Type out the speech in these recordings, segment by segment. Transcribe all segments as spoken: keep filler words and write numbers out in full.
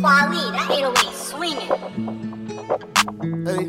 Quali, that eight oh eight swinging. Hey.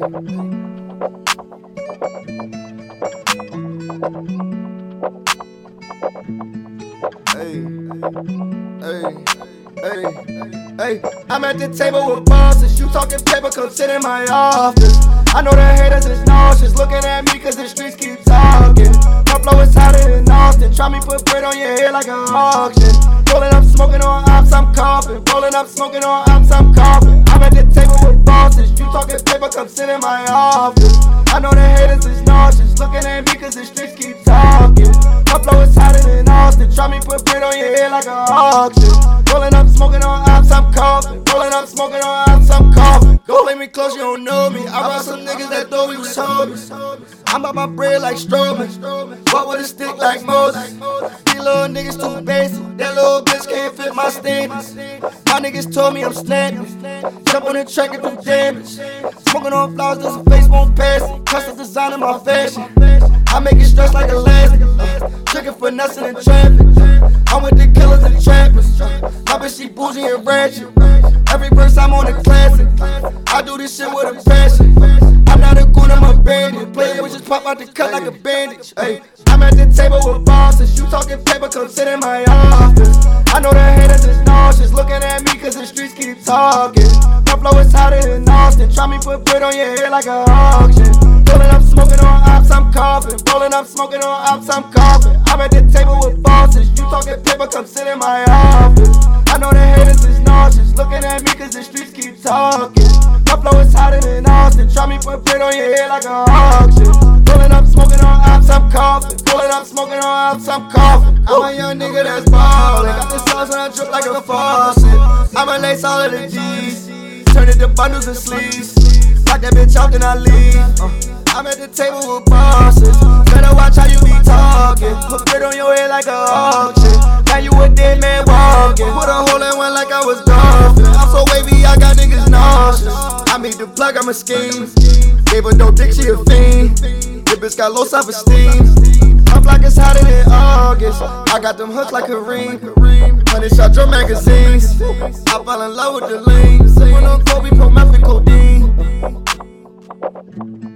Hey. Hey. Hey. Hey. I'm at the table with bosses. You talking paper, come sit in my office. I know the haters is nauseous, looking at me cause the streets keep talking. My flow is hotter than Austin. Try me put bread on your head like an auction. Rolling up, smoking on ops, I'm coughing. Rolling up, smoking on ops, I'm coughing. I'm at the table with bosses. You talking paper, come sit in my office. I know the haters is nauseous, looking at me cause the streets keep talking. My flow is hotter than Austin. Try me put bread on your head like an auction. Rolling up, smoking on ops, I'm coughing. Rolling up, smoking on ops, I'm coughing. Go lay me close, you don't know me. I brought some niggas that thought we was homies. I'm about my bread like Strowman. Walk with a stick like Moses. These little niggas too basic. That little bitch can't fit my standards. My niggas told me I'm snapping. Jump on the track and do damage. Smoking on flowers, this face won't pass it. Custom design in my fashion. I make it stress like elastic. Tricking for nothing in traffic. I'm with the killers and trappers. My bitch, she bougie and ratchet. Every verse I'm on a classic. I do this shit with a passion. I'm not a goon, I'm a bandit. Play it, just pop out the cut like a bandage. Ay, I'm at the table with bosses. You talking paper, come sit in my office. I know the haters is nauseous, looking at me cause the streets keep talking. My flow is hotter than Austin. Try me put bread on your head like an auction. Rolling up, smoking on ops, I'm coughing. Rolling up, smoking on ops, I'm coughing. I'm at the table with bosses. You talking paper, come sit in my office. I know the haters is nauseous, looking at me cause the streets keep talking. My flow is hotter than Austin. Try me put bread on your head like an auction. Rolling up, smoking on ops, I'm coughing. Rolling up, smoking on ops, I'm coughing. I'm a young nigga that's ballin'. Got the sauce and I drip like a faucet. I'ma lace all of the G's, turn it to bundles and sleeves. Lock that bitch out, then I leave. Uh, I'm at the table with bosses. Better watch how you be talking. Put bread on your head like an auction. Now you a dead man walking. Put a hole in one like I was golfing. I'm so wavy, I got niggas nauseous. I made the plug, I'm a scheme. Gave her no dick, she a fiend. The bitch got low self-esteem. My block is hotter than August. I got them hooks like Kareem. Honey shot your magazines. I fell in love with the lean. Sippin' on Kobe, pro meth and codeine.